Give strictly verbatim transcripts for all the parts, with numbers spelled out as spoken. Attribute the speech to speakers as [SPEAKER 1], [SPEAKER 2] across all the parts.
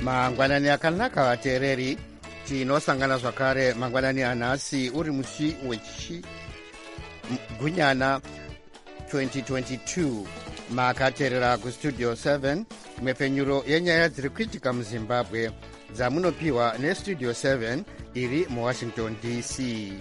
[SPEAKER 1] mangwanani akanaka vateereri, tinosangana zvakare mangwanani anhasi uri musi wechigunyana twenty twenty-two. makateerera kustudio seven, mhepfenyuro yenyaya dziri kuitika muzimbabwe dzamunopiwa nestudio seven iri muwashington D C.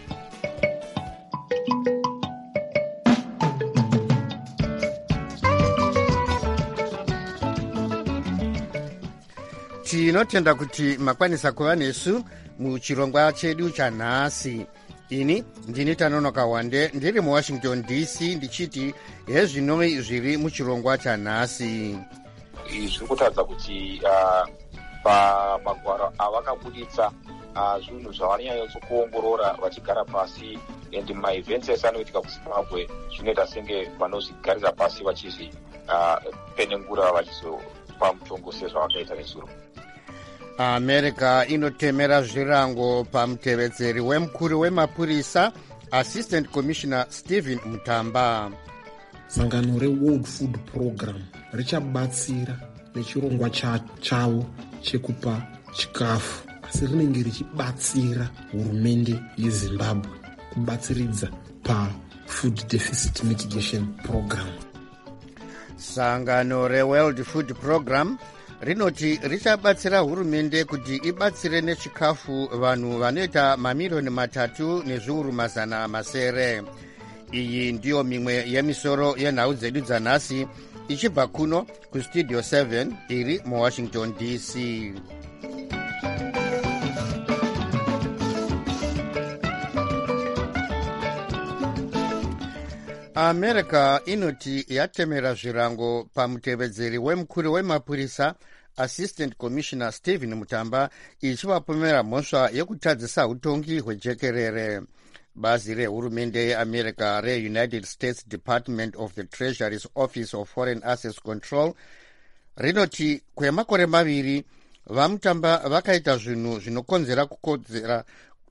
[SPEAKER 1] tinotenda kuti makwanisa kuva nesu muchirongwa chedu chanhasi. ini ndini Tanonoka Wande ndiri muwashington D C ndichiti hezvino zviri muchirongwa chanhasi.
[SPEAKER 2] Zviri kutaridza kuti uh, pamagwaro avakabuditsa uh, zvinhu zvavanyanyotsokuongorora vachigara pasi, and maevents ese anoitika kuZimbabwe zvinoita senge vanozvigarira pasi vachizvipenengura uh, vachizopa mutongo sezvavakaita nezuro.
[SPEAKER 1] America inotemera zvirango pamutevedzeri wemukuru wemapurisa Assistant Commissioner Stephen Mutamba.
[SPEAKER 3] Sangano reWorld Food Program richabatsira nechirongwa chavo chekupa chikafu, asi rinenge richibatsira hurumende yeZimbabwe kubatsiridza paFood Deficit Mitigation Program.
[SPEAKER 1] Sangano reWorld Food Program rinoti richabatsira hurumende kuti ibatsire nechikafu vanhu vanoita mamilioni matatu nezviuru mazana masere. Iyi ndiyo mimwe yemisoro yenhau dzedu dzanhasi ichibva kuno kustudio seven iri muwashington D C. America inoti yatemera zvirango pamutevedzeri wemukuru wemapurisa Assistant Commissioner Stephen Mutamba ichivapomera mhosva yekutadzisa utongi hwejekerere. Bazi rehurumende yeAmerica reUnited States Department of the Treasury's Office of Foreign Assets Control rinoti kwemakore maviri vaMutamba vakaita zvinhu zvinokonzera kukodzera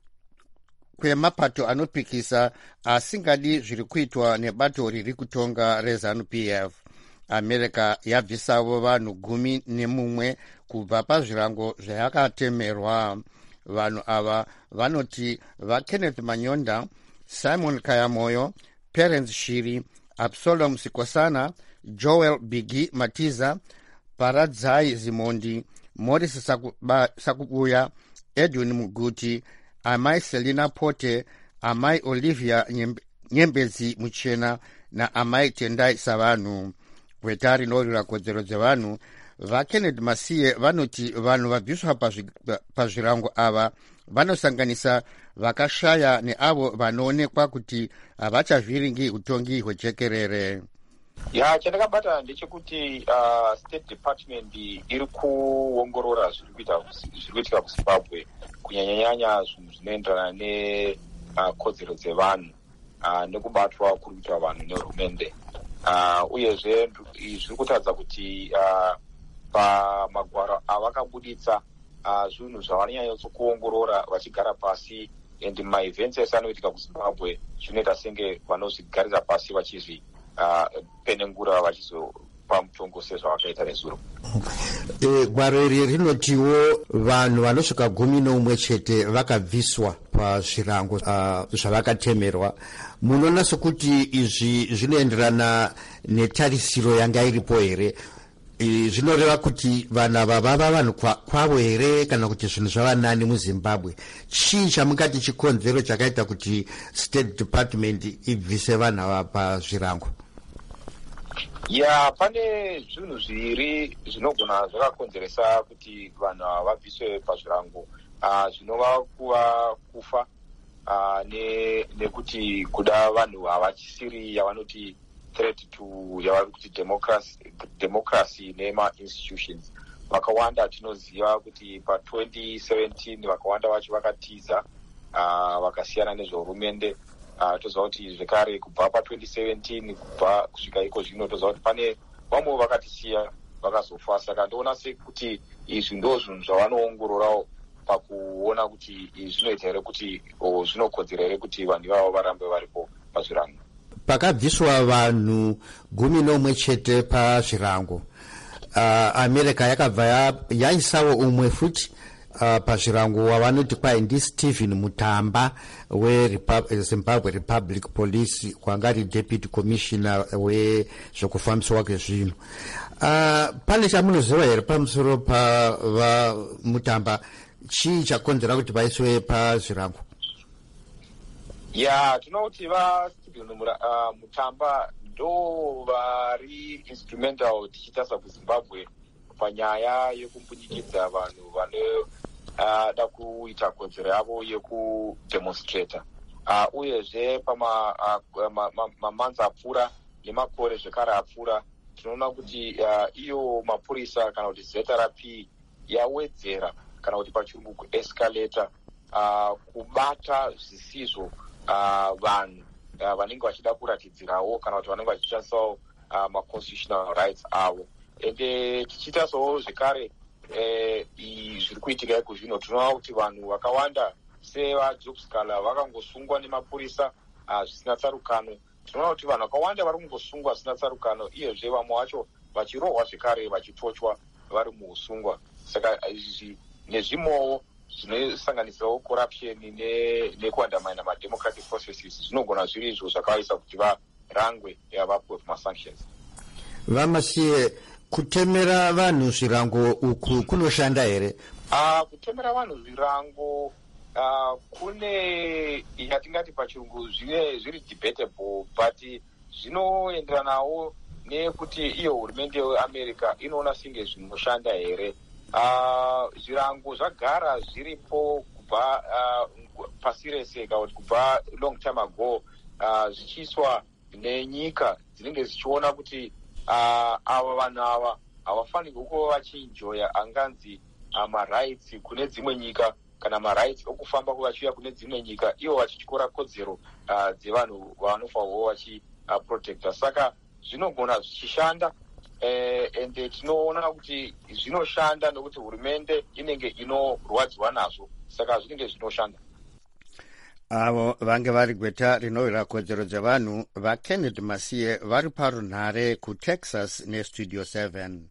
[SPEAKER 1] kwemapato anopikisa asingadi zviri kuitwa nebato riri kutonga reZANU-P F. America yabvisavo vanhu gumi nemumwe kubva pazvirango zvayakatemerwa. Vanhu ava vanoti vaKenneth Manyonda, Simon Kayamoyo, Perence Shiri, Absalom Sikosana, Joel Bigi Matiza, Paradzai Zimondi, Morris Sakuba, Sakubuya, Edwin Muguti, Amai Selina Pote, Amai Olivia Nyembezi Muchena na Amai Tendai Savanu. Kwetari norira kodzero dzevanhu vaKenneth Masiye vanoti vanhu vabviswa pazvirango ava vanosanganisa vakashaya neavo vanoonekwa kuti havachavhiringi utongi hwejekerere.
[SPEAKER 2] Ya chandakabata ndechekuti uh, State Department iri kuongorora zviri kuitika kuZimbabwe, kunyanyanyanya zvinhu zvinoenderana nekodzero uh, dzevanhu uh, nekubatwa kuri kuitwa vanhu nehurumende. Uh, uyezve zviri kutaridza kuti uh, pamagwaro avakabuditsa uh, zvinhu zvavanyanyotsokuongorora vachigara pasi, and maevents ese anoitika kuZimbabwe zvinoita senge vanozvigarira pasi vachizvipenengura uh, vachizopa mutongo sezvavakaita nezuro.
[SPEAKER 1] E, gwaro iri rinotiwo vanhu vanosvika gumi neumwe chete vakabviswa pazvirango uh, zvavakatemerwa. Munoona sokuti izvi zvinoenderana netarisiro yanga iripo here? E, zvinoreva kuti vanhu ava vava vanhu kwavo here kana kuti zvinhu zvava nani muZimbabwe? Chii chamungati chikonzero chakaita kuti State Department ibvise vanhu ava pazvirango?
[SPEAKER 2] Ya pane zvinhu zviri zvinogona zvakakonzeresa kuti vanhu ava vabviswe pazvirango. Uh, zvinova kuva kufa uh, ne, nekuti kuda vanhu havachisiri yavanoti threat to yavari kuti democracy, democracy nema-institutions. Vakawanda tinoziva kuti pa twenty seventeen vakawanda vacho vakatiza uh, vakasiyana nezvehurumende. Uh, toziva kuti zvekare kubva pa twenty seventeen kubva kusvika iko zvino toziva kuti pane vamwe vakatisiya vakazofa. Saka ndoona sekuti izvi ndo zvinhu zvavanoongororawo pakuona kuti zvinoita here kuti zvinokodzera here kuti vanhu ivavo varambe varipo pazvirango.
[SPEAKER 1] Pakabviswa vanhu gumi neumwe chete pazvirango. uh, America yakabva yaisawo umwe futi uh, pazvirango wavanoti kwai ndiStephen Mutamba weZimbabwe Republic Police kwangari Deputy Commissioner wezvekufambiswa kwezvinhu. Uh, pane chamunoziva here pamusoro pa Mutamba, chii chakonzera kuti vaiswe pazvirango?
[SPEAKER 2] Ya tinoti vaStephen uh, Mutamba ndo vari instrumental tichitasa kuZimbabwe panyaya yekumbudikidza vanhu vanoda uh, kuita kodzero yavo yekudemonstrata uh, uyezve pama uh, ma, ma, mamanza apfuura nemakore zvekare apfuura tinoona kuti uh, iyo mapurisa kana kuti Z R P yawedzera kana kuti pachirungu kuescalata uh, kubata zvisizvo uh, vanhu uh, vanenge vachida kuratidzirawo kana kuti vanenge vachishandisawo uh, ma-constitutional rights avo. Ende tichitasawo zvekare eh, zviri kuitika iko zvino tinoona kuti vanhu vakawanda sevajobskala vakangosungwa nemapurisa uh, zvisina tsarukano. Tinoona kuti vanhu vakawanda vari kungosungwa zvisina tsarukano, iyezve vamwe vacho vachirohwa zvekare vachitochwa vari muusungwa. Saka izvi nezvimwewo zvinosanganisirawo corruption nekuandamaina mademocratic processes zvinogona zviri izvo zvakaisa kuti varangwe vapuwe kumasanctions.
[SPEAKER 1] Vamasiye, kutemera vanhu zvirango uku kunoshanda here?
[SPEAKER 2] Uh, kutemera vanhu zvirango uh, kune yatingati pachirungu zviri debatable, but zvinoenderanawo nekuti iyo hurumende yeAmerica inoona singe zvinoshanda here. Uh, zvirango zvagara zviripo kubva uh, pasi rese kana kuti kubva long time ago uh, zvichiiswa nenyika dzinenge zichiona kuti uh, ava vanhu ava havafanirwi kuva vachinjoya anganzi uh, marights kune dzimwe nyika kana marights okufamba kuvachiuya kune dzimwe nyika, ivo vachityora kodzero uh, dzevanhu vanofanirwa vachiprotecta. Saka zvinogona zvichishanda. Eh, ende tinoona kuti zvinoshanda nokuti hurumende inenge inorwadziwa nazvo, saka zvinenge zvinoshanda.
[SPEAKER 1] Avo vange vari gweta rinowira kodzero dzevanhu vaKenneth Masiye vari parunhare kuTexas neStudio seven.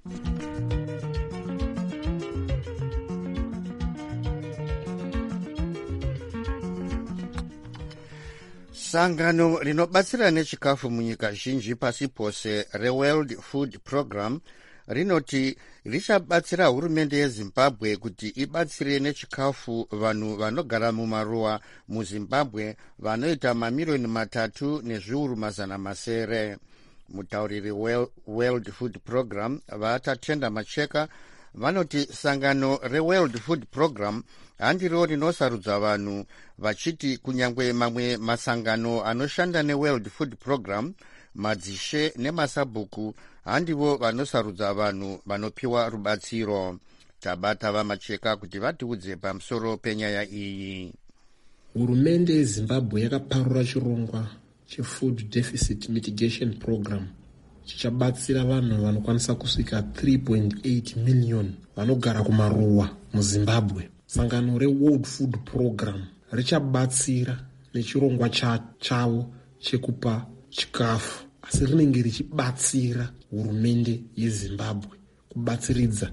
[SPEAKER 1] Sangano rinobatsira nechikafu munyika zhinji pasi pose reWorld Food Program rinoti richabatsira hurumende yeZimbabwe kuti ibatsire nechikafu vanhu vanogara mumaruwa muZimbabwe vanoita mamiliyoni matatu nezviuru mazana masere. Mutauriri weWorld Food Program vatatenda Macheka vanoti sangano reWorld Food Program handiro rinosarudza vanhu, vachiti kunyangwe mamwe masangano anoshanda neWorld Food Program, madzishe nemasabhuku handivo vanosarudza vanhu vanopiwa rubatsiro. Tabata vaMacheka kuti vatiudze pamusoro penyaya iyi.
[SPEAKER 3] Hurumende yeZimbabwe yakaparura chirongwa cheFood Deficit Mitigation Program chichabatsira vanhu vanokwanisa kusvika three point eight million vanogara kumaruwa muZimbabwe. Sangano reWorld Food Program richabatsira nechirongwa chavo chekupa chikafu, asi rinenge richibatsira hurumende yeZimbabwe kubatsiridza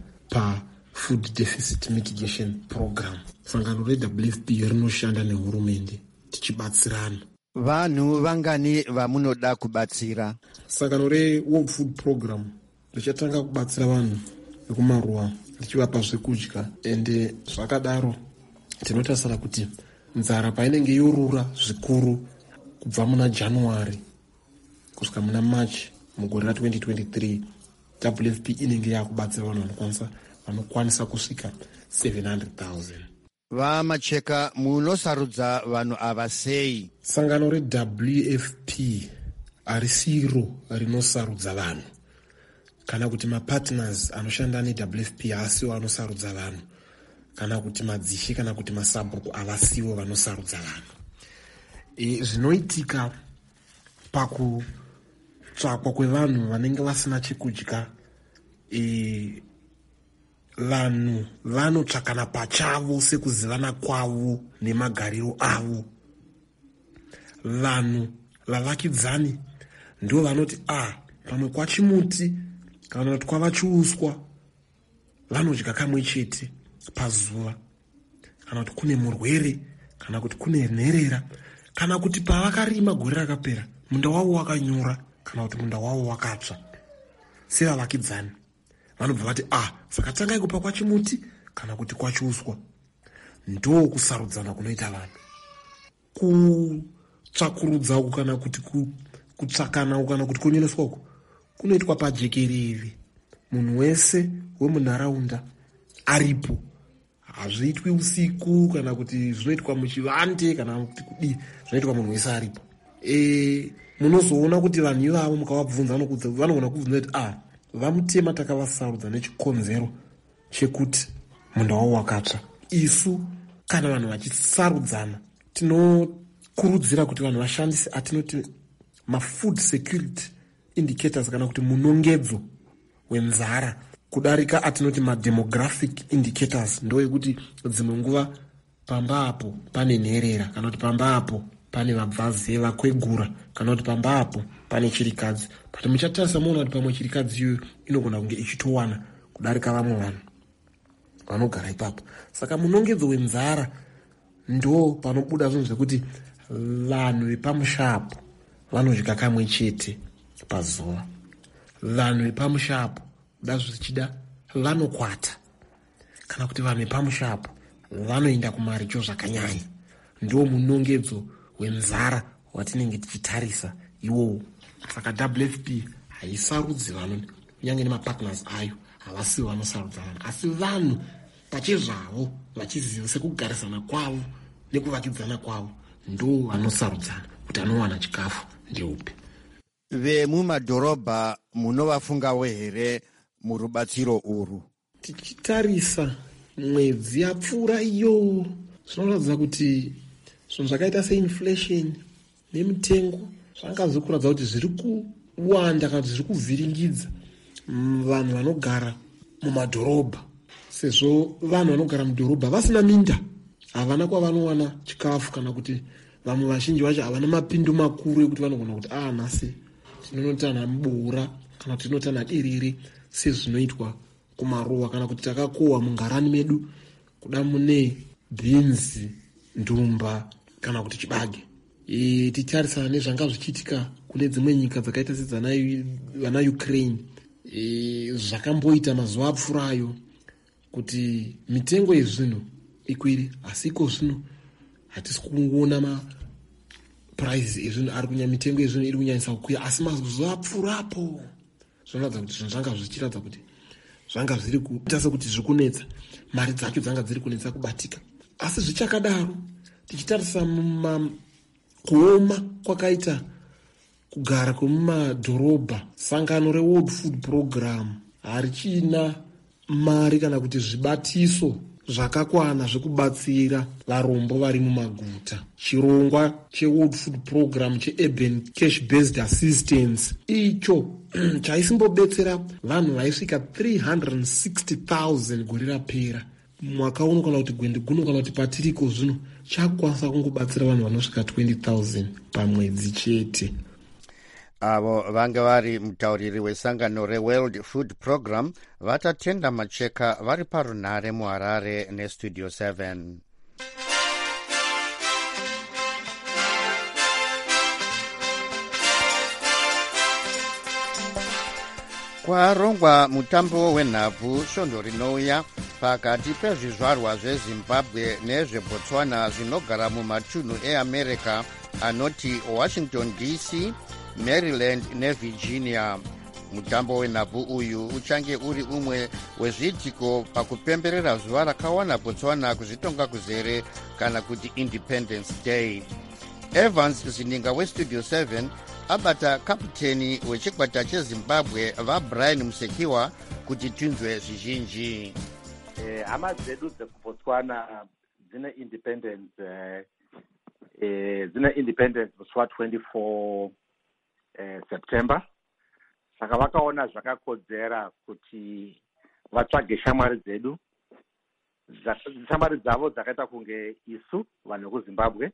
[SPEAKER 3] paFood Deficit Mitigation Program. Sangano reW F P rinoshanda nehurumende tichibatsirana.
[SPEAKER 1] Vanhu vangani vamunoda kubatsira?
[SPEAKER 3] Sangano reWorld Food Program richatanga kubatsira vanhu vekumaruwa richivapa zvekudya, ende zvakadaro tinotarisira kuti nzara painenge yorura zvikuru kubva muna January kusvika muna March mugore ra twenty twenty-three, W F P inenge yakubatsira vanhu vanokwanisa vanokwanisa kusvika seven hundred thousand.
[SPEAKER 1] VaMacheka, munosarudza vanhu ava sei?
[SPEAKER 3] Sangano reW F P harisiro rinosarudza vanhu, kana kuti mapartners anoshanda neW F P haasiwo anosarudza vanhu, kana kuti madzishe kana kuti masabhuku havasiwo vanosarudza vanhu. E, zvinoitika pakutsvakwa kwevanhu vanenge vasina chekudya, e, vanhu vanotsvakana pachavo sekuzivana kwavo nemagariro avo. Vanhu vavakidzani ndo vanoti ah pamwe kwachimuti kana kuti kwava chiuswa vanodya kamwe chete pazuva, kana kuti kune murwere, kana kuti kune nherera, kana kuti pavakarima gore rakapera munda wavo wakanyura, kana kuti munda wavo wakatsva. Sevavakidzani vanobva vati ah saka tangai kupa kwachimuti kana kuti kwachiuswa. Ndo kusarudzana kunoita vanhu. Kutsvakurudza uku kana kuti kutsvakana uku kana kuti kunyoneswa uku kunoitwa pajekerere. Munhu wese wemunharaunda aripo. Hazviitwi usiku kana kuti zvinoitwa muchivande kana kuti kudii, zvinoitwa munhu wese aripo. E, munozoona kuti vanhu ivavo mukavabvunza vanogona kubvunza kuti ah vamutema takavasarudza nechikonzero chekuti munda wavo wakatsva. Isu kana vanhu vachisarudzana tinokurudzira kuti vanhu vashandise atinoti mafood security indicators kana kuti munongedzo wenzara kudarika atinoti mademographic indicators. Ndo yekuti dzimwe nguva pamba apo pane nherera, kana kuti pamba apo pane vabvaze vakwegura, kana kuti pamba apo pane chirikadzi. But muchatarisa muona kuti pamwe chirikadzi iyoyo inogona kunge ichitowana kudarika vamwe vanhu vanogara ipapo. Saka munongedzo wenzara ndo panobuda zvinhu zvekuti vanhu vepamushapo vanodya kamwe chete pazuva. Vanhu vepamushapo kuda zvichida vanokwata, kana kuti vanhu vepamushapo vanoenda kumaricho zvakanyanya. Ndo munongedzo wenzara watinenge tichitarisa iwowo. Saka W F P haisarudzi vanhu, kunyange nemapartners ayo havasi vanosarudza vanhu, asi vanhu pachezvavo vachiziva sekugarisana kwavo nekuvakidzana kwavo ndo vanosarudzana kuti anowana chikafu ndeupi.
[SPEAKER 1] Vemumadhorobha munovafungawo here murubatsiro urwu?
[SPEAKER 3] Tichitarisa mwedzi yapfuura iyo zvinoratidza kuti zvinhu zvakaita seinflation nemitengo zvanga zviri kuratidza kuti zviri kuwanda kana kuti zviri kuvhiringidza vanhu vanogara mumadhorobha. Sezvo vanhu vanogara mudhorobha vasina minda, havana kwavanowana chikafu, kana kuti vamwe vazhinji vacho havana mapindu makuru ekuti vanogona kuti ah nhasi tinonotana muboora kana kuti tinotana derere sezvinoitwa kumaruwa, kana kuti takakohwa mungarani medu kuda mune beans, ndumba kana kuti chibage. E, ticharisana nezvanga zvichiitika kune dzimwe nyika dzakaita sedzana Ukraine. E, zvakamboita mazuva apfuurayo kuti mitengo yezvinhu ikwiri, asi iko zvino hatisi kungoona mapuraizi ezvinhu ari kunyanya, mitengo yezvinhu iri kunyanyisa kukwira, asi mazuva apfuurapo zvinoratidza kuti zvinhu zvanga zvichiratidza kuti zvanga zviri kuita sekuti zviri kunetsa, mari dzacho dzanga dziri kunetsa kubatika. Asi zvichakadaro tichitarisa kuoma kwakaita kugara kwemumadhorobha, sangano reWorld Food Program harichina mari kana kuti zvibatiso zvakakwana zvekubatsira varombo vari mumaguta. Chirongwa cheWorld Food Program cheUrban Cash Based Assistance icho chaisimbobetsera vanhu vaisvika three hundred sixty thousand gore rapera. Mwaka uno kana kuti gwende guno kana kuti patiriko zvino chakukwanisa kungobatsira vanhu vanosvika twenty thousand pamwedzi chete.
[SPEAKER 1] Avo vange vari mutauriri wesangano reWorld Food Program vatatenda macheka vari parunhare muHarare neStudio seven. Kwarongwa mutambo wenhabvu svondo rinouya pakati pezvizvarwa zveZimbabwe nezveBotswana zvinogara mumatunhu eAmerica anoti Washington D C, Maryland neVirginia. Mutambo wenhabvu uyu uchange uri umwe wezviitiko pakupemberera zuva rakawana Botswana kuzvitonga kuzere kana kuti Independence Day. Evans Zininga weStudio seven abata kaputeni wechikwata cheZimbabwe vaBrian Musekiwa kuti tinzwe zvizhinji.
[SPEAKER 4] Eh, hama dzedu dzekuBotswana dzine independence eh, eh, dzine independence musi twenty-four eh, September. Saka vakaona zvakakodzera kuti vatsvage shamwari dzedu, shamwari dzavo dzakaita kunge isu vanhu vekuZimbabwe,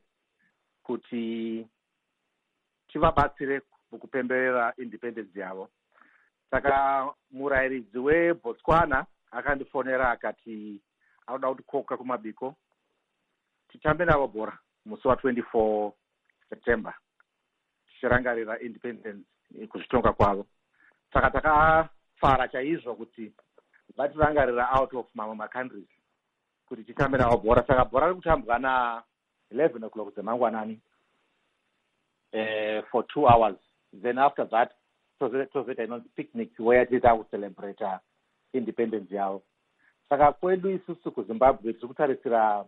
[SPEAKER 4] kuti tivabatsire mukupemberera independence yavo. saka murayiridzi webotswana akandifonera akati anoda kuti koka kumabiko titambe navo bhora musi wa twenty-four September tichirangarira independence kuzvitonga kwavo. Saka takafara chaizvo kuti vatirangarira out of mamwe macountries kuti titambe navo bhora. Saka bhora riri kutambwa na eleven o'clock dzemangwanani uh, for two hours. Then after that tozoita inonzi picnic where tiita kucelebrate independence yavo. Saka kwedu isusu kuZimbabwe tiri kutarisira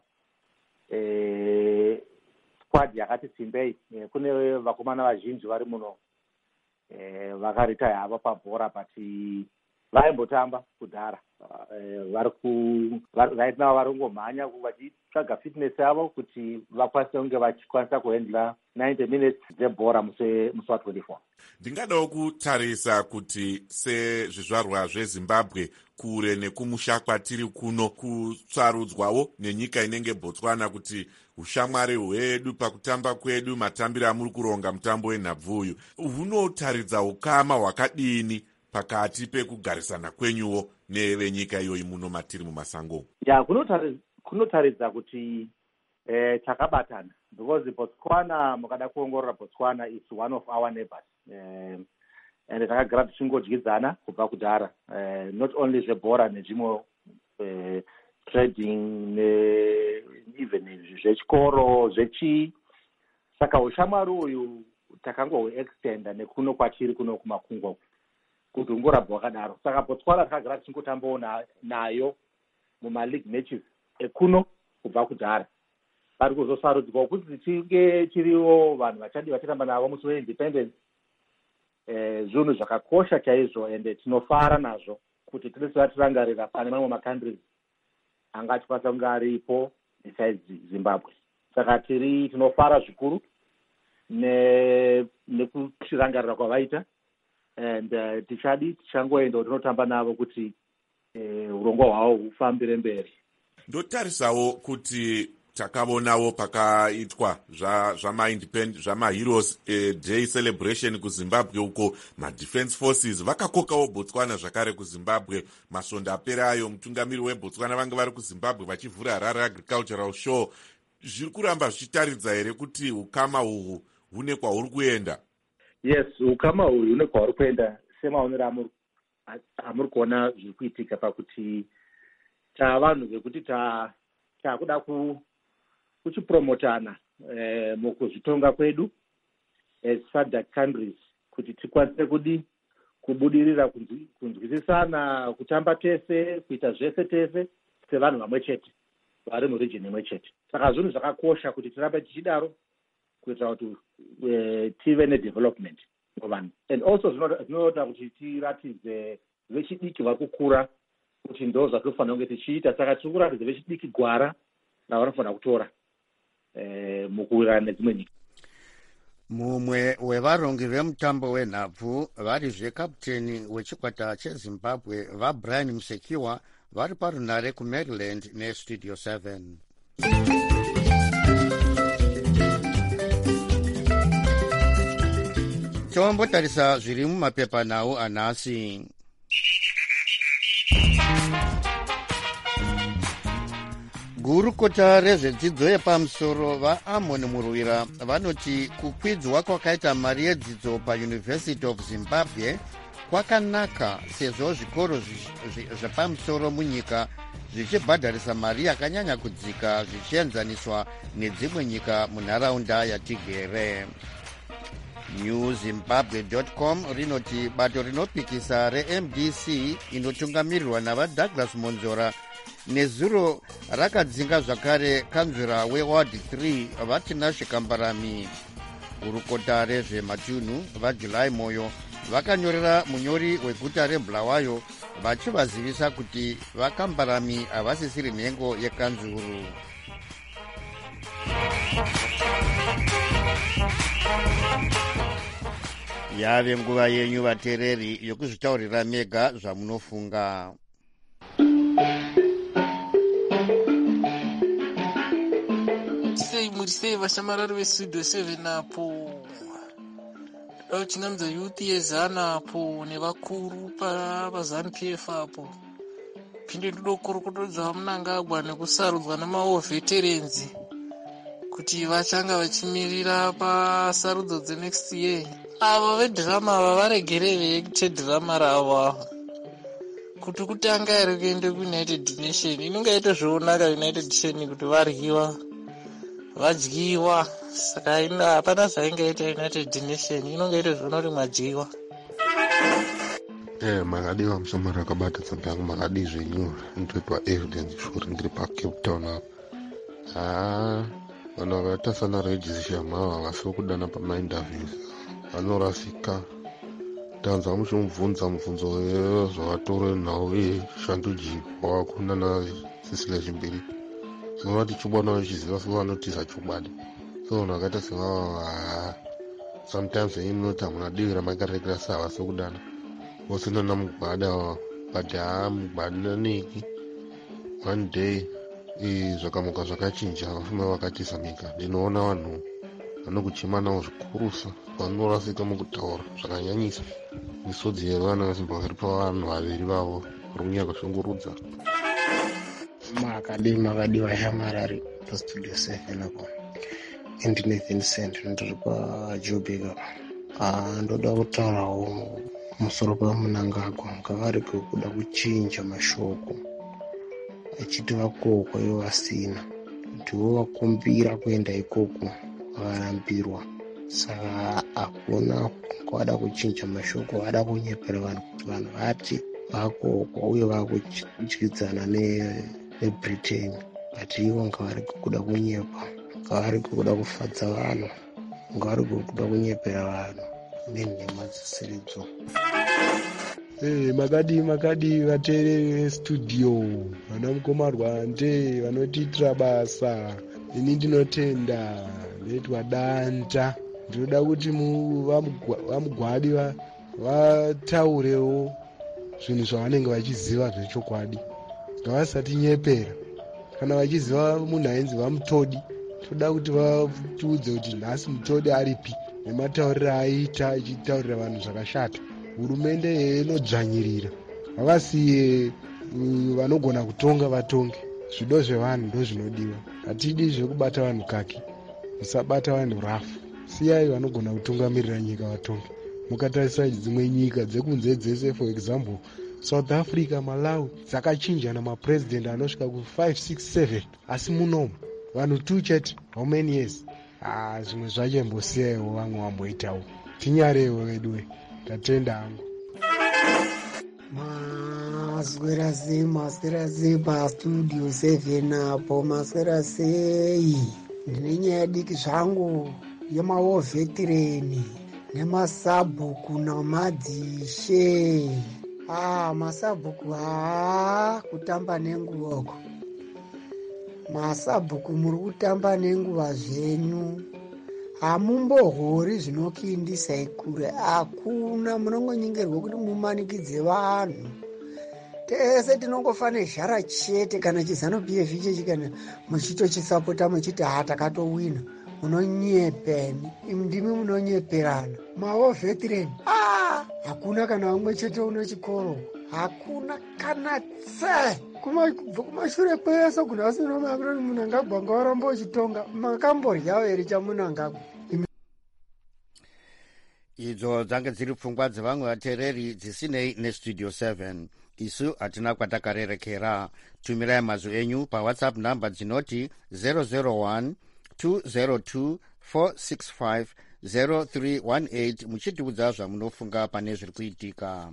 [SPEAKER 4] eh, squad yakati simbei. Eh, kune vakomana vazhinji vari muno eh, vakaritaya hava pabhora but vaimbotamba kudhara. Eh, vari ku right now vari kungomhanya vachitsvaga fitness yavo kuti vakwanise kunge vachikwanisa kuhandla ninety minutes dzebhora musi wa twenty-four.
[SPEAKER 5] Ndingadawo kutarisa kuti sezvizvarwa zveZimbabwe kure nekumusha kwatiri kuno kutsvarudzwawo nenyika inenge Botswana kuti ushamwari hwedu pakutamba kwedu matambiro amuri kuronga mutambo wenhabvu uyu hunotaridza ukama hwakadini pakati pekugarisana kwenyuwo nevenyika iyoyi muno matiri mumasango?
[SPEAKER 4] Ya kunotaridza kuti eh, takabatana because Botswana mukada kuongorora Botswana is one of our neighbors. Eh, and takagara tichingodyidzana kubva kudhara. Eh, not only zvebhora nezvimwe eh, trading ne even zvechikoro zvechi. Saka ushamwari uyu takangohuextenda nekuno kwachiri kuno kumakungwa kuti ungorabva wakadaro. Saka Botswana takagara tichingotambawo nayo mumaleague matches ekuno kubva kudhara. Pari kuzosarudzwa kuti tichinge tiriwo vanhu vachadi vachitamba navo musi weindependence. Eh, zvinhu zvakakosha chaizvo ende tinofara nazvo kuti tirisira tirangarira pane mamwe macountries angachikwanisa kunge aripo besides Zimbabwe. Saka tiri tinofara zvikuru ne nekuchirangarira kwavaita and uh, tichadi tichangoenda tinotamba navo kuti uh, urongo hwavo hufambire mberi.
[SPEAKER 5] Ndotarisawo kuti takaonawo pakaitwa zvamaindependent zvamaheroes eh, day celebration kuZimbabwe uko madefense forces vakakokawo Botswana zvakare kuZimbabwe. Masonda apera ayo mutungamiri weBotswana vanga vari kuZimbabwe vachivhura Harare Agricultural Show. Zviri kuramba zvichitaridza here kuti ukama uhu hune kwahuri kuenda?
[SPEAKER 4] Yes, ukama uhu hune kwahuri kuenda semaonero amuri kuona zviri kuitika pakuti tavanhu vekuti takuda ku kuchipromotana eh, mukuzvitonga kwedu as SADC countries kuti tikwanise kudi kubudirira kunzwisisana kutamba tese kuita zvese tese sevanhu vamwe chete vari muregion imwe chete. Saka zvinhu zvakakosha kuti tirambe tichidaro kuitira kuti uh, tive nedevelopment muvanhu and also zvinoda kuti tiratidze vechidiki vari kukura kuti ndo zvatofanira kunge tichiita. Saka tiri kuratidza vechidiki gwara ravanofanira kutora eh, mukuwirirana nedzimwe nyika.
[SPEAKER 1] Mumwe wevarongi vemutambo wenhabvu varizve kaputeni wechikwata cheZimbabwe vaBrian Musekiwa vari parunare kuMaryland neStudio seven. Tombotarisa zviri mumapepanhau anhasi. Gurukota rezvedzidzo yepamusoro vaAmon Murwira vanoti kukwidzwa kwakaita mari yedzidzo paUniversity of Zimbabwe kwakanaka sezvo zvikoro zvepamusoro munyika zvichibhadharisa mari yakanyanya kudzika zvichienzaniswa nedzimwe nyika munharaunda yatigere. new zimbabwe dot com rinoti bato rinopikisa reM D C inotungamirirwa navaDouglas Monzora nezuro rakadzinga zvakare kanzvira weward three vatinashe Kambarami. Gurukota rezvematunhu vaJuly Moyo vakanyorera munyori weguta reBulawayo vachivazivisa kuti vaKambarami havasisiri nhengo yekanzuru. Yave nguva yenyu vatereri yokuzvitaurira mega zvamunofunga.
[SPEAKER 6] Sei muri sei vashamarari veStudio seven apo. chinamidza youth yezana apo nevakuru pazanu P F apo pinde ndodokorokotodza Mnangagwa nekusarudzwa namaveterans kuti vachanga vachimirira pasarudzo dzenext year. Ava vedhirama ava varegere veite dhirama ravo kuti kutanga iri kuende kuunited nation inonge yaita zvoonaka united nation kuti varyiwa vadyiwa, saka hapana zvainge yaita united nation inonge yaita zvoona kuti mwadyiwa.
[SPEAKER 7] Eh, makadiwa msomero akabata tsamba yangu makadi zvenyu ndoitwa evidence shuri ndiri pacape town apo. Ah, vanhu vakatasana registration mava vasokudana pamainterviews vanorasika tanza muchimubvunza mubvunzo wezvavatore nhau shanduji wavakunda nasisile chimbiri zvinova tichibona vachiziva sevanotiza chokwadi. So vanhu vakaita sevava sometimes inoti hamuna divi ramakarekera sava sokudana vosina namugwada but haa mugwada neki one day zvakamuka zvakachinja vafuma vakatiza nyika. Ndinoona vanhu vanokuchema navo zvikurusa vanorasika mukutaura zvakanyanyisa. Misodzi yevana vazimbabwe iri pavanhu vaviri vavo uri kunyaka kushungurudza.
[SPEAKER 8] makadi makadiwa shamarari pastudio seven apo indine Vincent ndiri paJoburg. Ndoda kutaurawo musoro paMnangagwa ngavari kuda kuchinja mashoko achiti vakokwa ivo vasina kuti vo vakumbira kuenda ikoko varambirwa. Saka hakuna kwada kuchinja mashoko, vada kunyepera vanhu kuti vanhu vati vakokwa uye vakudyidzana neBritain, but ivo ngavari kuda kunyepa, ngavari kuda kufadza vanhu, ngavari kuda kunyepera vanhu nenhema dzisiridzo.
[SPEAKER 9] Hey, makadi makadi vateereri vestudio vana mukoma Rwande vanotiitira basa. Ini ndinotenda noitwa danta. Ndinoda kuti vamugwadi vataurewo zvinhu zvavanenge vachiziva zvechokwadi, ngavasati nyepera. Kana vachiziva munhu ainzi vamutodi, toda kuti vatiudze kuti nhasi mutodi aripi nematauriro aiita achitaurira vanhu zvakashata. Hurumende inodzvanyirira, havasiye vanogona kutonga vatonge. Zvido zvevanhu ndo zvinodiwa. Hatidi zvekubata vanhu kaki, musabata vanhu rafu. Siyai vanogona kutungamirira nyika vatonge. Mukatarisa dzimwe nyika dzekunze dzese, for example South Africa, Malawi, dzakachinja namapresident anosvika ku five six seven, asi munomu vanhu tu chete how many years. Ah, zvimwe zvacho mbosiyaiwo vamwe vamboitawo. Tinyarewo veduwe, tatenda hangu.
[SPEAKER 10] Maswera sei, maswera sei pastudio seven apo, maswera sei. Ndine nyaya diki zvangu yemawovetireni nemasabhuku namadzishe. Ah, masabhuku haa kutamba nenguva. Masabhuku muri kutamba nenguva zvenyu. Hamumbohori zvinokindisa ikure. Hakuna, munongonyingerwa kuti mumanikidze vanhu. Tese tinongofane zhara chete kana chizano P F chechi kana muchitochisapota muchiti haa takatowina. Munonyepeni, ndimi munonyeperana. Mawo veteran. Ah, hakuna kana umwe chete uno chikoro. Hakuna kana tse. Kuma kumashure kwese kuna asina makuru Mnangagwa ngarambo uchitonga. Makamboryawo eri cha Mnangagwa.
[SPEAKER 1] Idzo dzange dziri pfungwa dzevamwe vateereri dzisinei nestudio seven. Isu hatina kwatakarerekera. Tumirai mazwi enyu pawhatsapp namba dzinoti zero zero one two zero two four six five zero three one eight muchitiudza zvamunofunga pane zviri kuitika.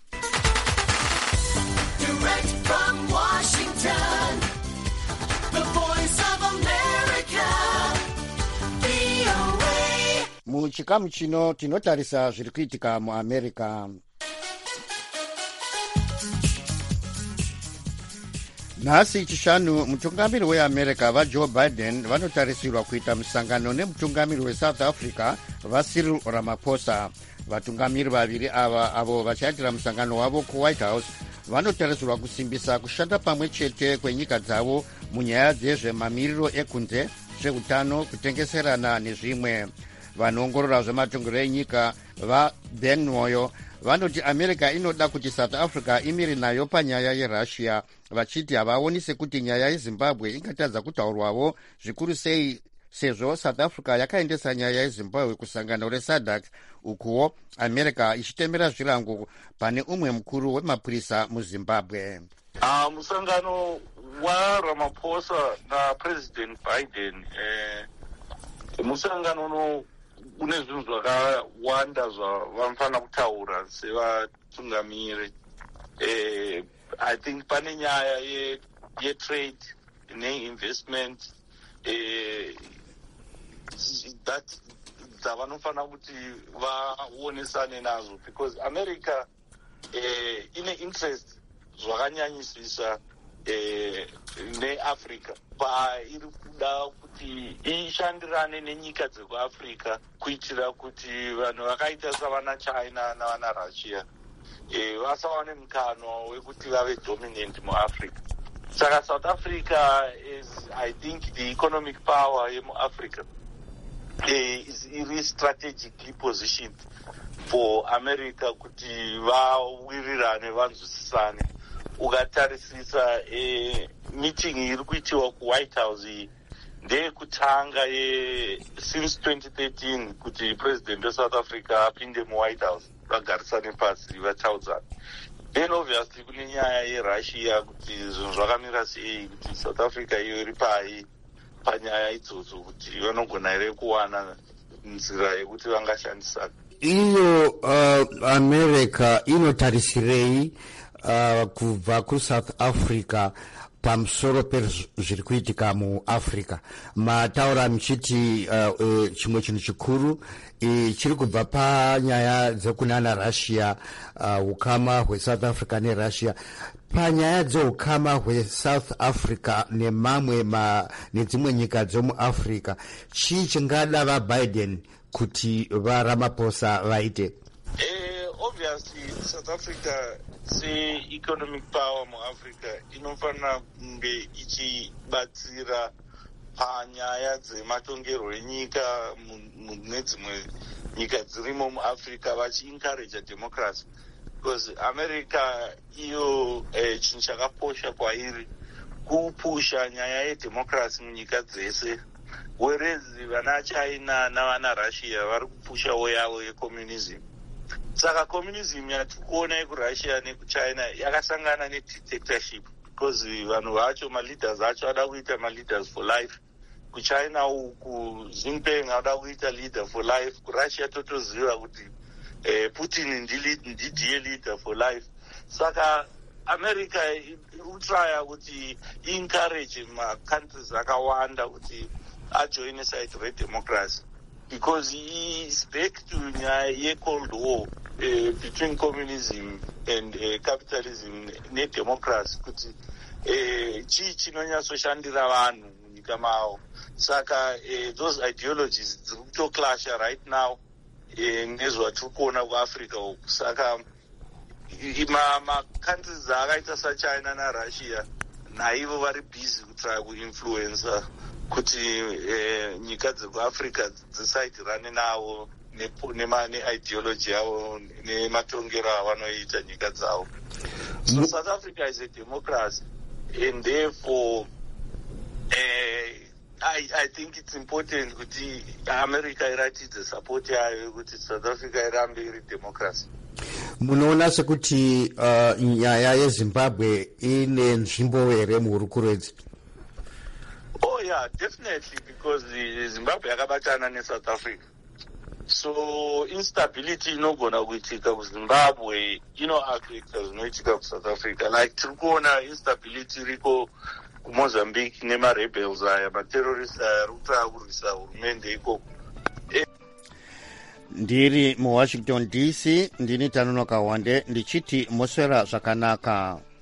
[SPEAKER 11] Direct from Washington, the voice of America, V O A.
[SPEAKER 1] Muchikamu chino tinotarisa zviri kuitika muAmerica. Nhasi chishanu mutungamiri weAmerica vaJoe Biden vanotarisirwa kuita musangano nemutungamiri weSouth Africa vaCyril Ramaphosa. Vatungamiri vaviri ava avo vachaitira musangano wavo kuWhite House vanotarisirwa kusimbisa kushanda pamwe chete kwenyika dzavo munyaya dzezvemamiriro ekunze, zveutano, kutengeserana nezvimwe. vanoongorora zvematongero enyika vaben mwoyo vanoti america inoda kuti south africa imire nayo panyaya yerussia, vachiti havaoni sekuti nyaya yezimbabwe ingatadza kutaurwawo, zvikuru sei sezvo south africa yakaendesa nyaya yezimbabwe kusangano resadc, ukuwo america ichitemera zvirango pane umwe mukuru wemapurisa muzimbabwe.
[SPEAKER 12] Uh, musangano wa Ramaphosa na President Biden eh, musangano no une zvinhu zvakawanda zvavanofanira kutaura sevatungamiri. eh, I think pane nyaya ye, ye trade ne-investment eh, that dzavanofanira kuti vaonesane nazo, because America eh, ine interest zvakanyanyisisa eh, neafrica pairi kuda kuti ishandirane nenyika dzekuafrica kuitira kuti vanhu vakaita savana China navana Russia eh, vasawane mukano wekuti vave dominant muafrica. Saka South Africa is, I think, the economic power yemuafrica eh, is iri strategically positioned for America kuti vawirirane vanzwisisane. Ukatarisisa eh, meeting iri kuitiwa kuWhite House iyi ndeyekutanga ye since twenty thirteen kuti president weSouth Africa apinde muWhite House vagarisane pasi vataudzana. Then obviously kune nyaya yeRussia kuti zvinhu zvakamira sei, kuti South Africa iyo iri pai panyaya idzodzo kuti vanogona here kuwana nzira yekuti vangashandisana.
[SPEAKER 1] Iyo uh, America inotarisirei uh, kubva kuSouth Africa pamusoro pezviri kuitika muAfrica. Mataura muchiti uh, uh, chimwe chinhu chikuru uh, chiri kubva panyaya dzekunana Russia, uh, ukama hweSouth Africa neRussia. Panyaya dzeukama hweSouth Africa nemamwe ma, nedzimwe nyika dzemuAfrica, chii chingada vaBiden kuti vaRamaphosa vaite?
[SPEAKER 12] Eh, obviously South Africa se economic power muAfrica inofanira kunge ichibatsira panyaya dzematongero enyika nedzimwe nyika dzirimo muAfrica vachiencourage democracy, because America iyo eh, chinhu chakakosha kwairi kupusha nyaya yedemocracy munyika dzese, whereas vana China navana Russia vari kupushawo yavo yecommunism. Saka communism yatikuona yekurussia nekuchina yakasangana nedictatorship, because vanhu vacho maleaders acho ada kuita maleaders for life. Kuchina uku Jinping ada kuita leader for life. Kurussia totoziva kuti eh, Putin ndiye leader for life. Saka America ikutraya kuti encourage ma-countries akawanda kuti ajoine side redemocracy, because is back to nyaya ye-Cold War uh, between communism and uh, capitalism ne-democracy, kuti uh, chii chinonyatsoshandira vanhu munyika mavo. Saka uh, those ideologies dziri kutoclasha right now uh, nezvatiri kuona kuafrica uku. Saka ma-countries akaita sachina naRussia naivo vari busy kutraya kuinfluencer kuti eh, nyika dzekuafrica dzisaitirane navo neideology yavo nematongero avanoita nyika dzavo. So South Africa is a democracy, and therefore eh, I, I think it's important kuti America iratidze support yayo kuti South Africa irambe iri democracy.
[SPEAKER 1] Munoona sekuti uh, nyaya yeZimbabwe ine nzvimbo here muhurukuro idzi?
[SPEAKER 12] Oh yeah, definitely, because the Zimbabwe yakabatana neSouth Africa. So instability inogona kuitika kuZimbabwe inoaffecta zvinoitika kuSouth Africa. Like tiri kuona instability iriko kuMozambique nemarebels aya, materrorists aya ari kutaka kurwisa hurumende ikoko.
[SPEAKER 1] Ndiri muWashington D C, ndini Tanonoka Wande, ndichiti moswera zvakanaka.